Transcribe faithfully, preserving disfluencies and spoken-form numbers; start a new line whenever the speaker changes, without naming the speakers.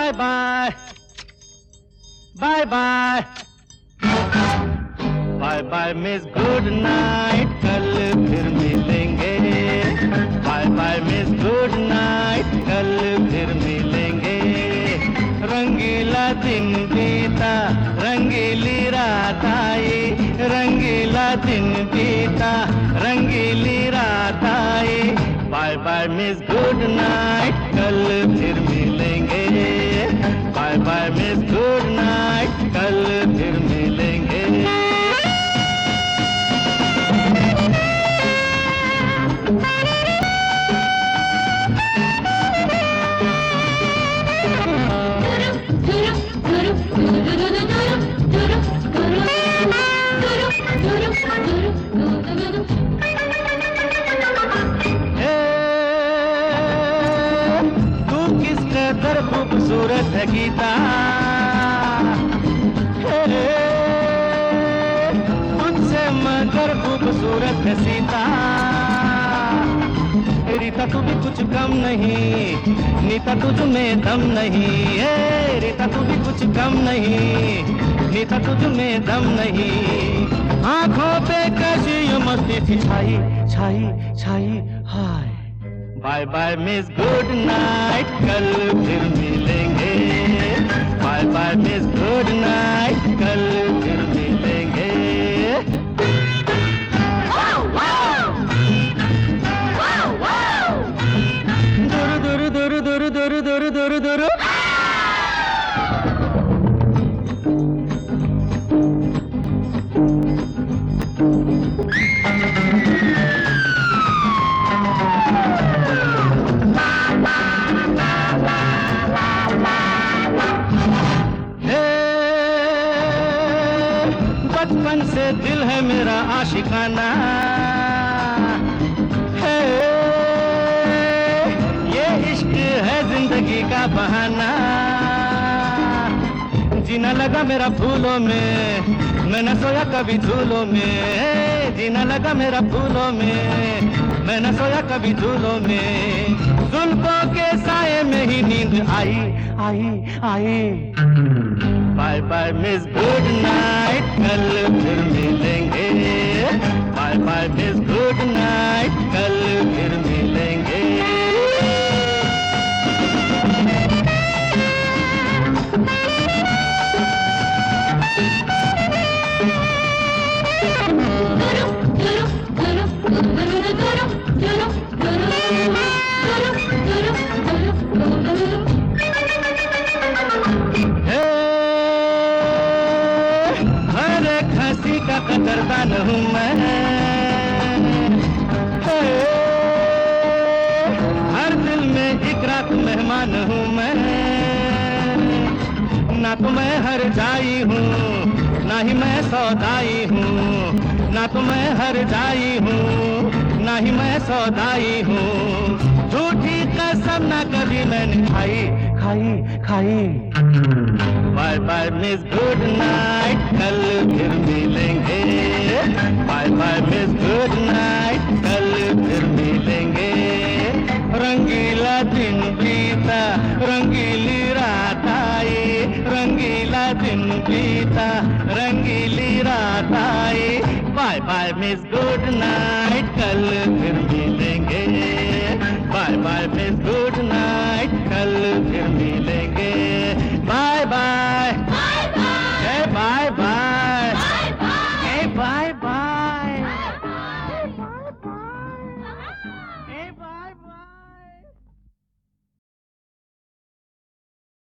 Bye bye bye bye bye bye miss good night, कल फिर मिलेंगे। Bye bye miss good night, कल फिर मिलेंगे। रंगीला दिन बीता, रंगीली रात आई, रंगीला दिन बीता, रंगीली रात आई। Bye bye miss good night, कल फिर मिलेंगे। Bye bye miss good night, कल फिर मिलेंगे। खूबसूरत है गीता, तुझसे मगर खूबसूरत है सीता। रीता तू भी कुछ कम नहीं, नीता तुझ में दम नहीं। ए रीता तू भी कुछ कम नहीं, नीता तुझ में दम नहीं। आंखों पे कैसी ये मस्ती थी छाई छाई छाई हाय। Bye bye miss good night, कल फिर मिलेंगे। Bye bye miss good night, कल फिर मिलेंगे। दुरु दुरु दुरु दुरु दुरु दुरु दुरु दुरु। बचपन से दिल है मेरा आशिकाना है, ये इश्क है जिंदगी का बहाना। जीना लगा मेरा फूलों में, मैं न सोया कभी झूलों में। जीना लगा मेरा फूलों में, मैं न सोया कभी झूलों में। जुल्फों के साए में ही नींद आई आई आई। Bye bye miss good night, कल फिर मिलेंगे। Bye bye miss good night, कल फिर मिलेंगे। का कदरदान हूँ मैं, हर दिल में एक रात मेहमान हूँ मैं। ना तो मैं हर जाई हूँ, ना ही मैं सौदाई हूँ। ना तो मैं हर जाई हूँ, ना ही मैं सौदाई हूँ। झूठी कसम ना कभी मैंने खाई खाई खाई। Bye bye miss good night, कल फिर मिलेंगे। Bye bye miss good night, कल फिर मिलेंगे। रंगीला दिन बीता, रंगीली रात आई, रंगीला दिन बीता, रंगीली रात आई। Bye bye miss good night, कल फिर मिलेंगे। Bye bye miss good night, कल फिर मिलेंगे। Bye bye.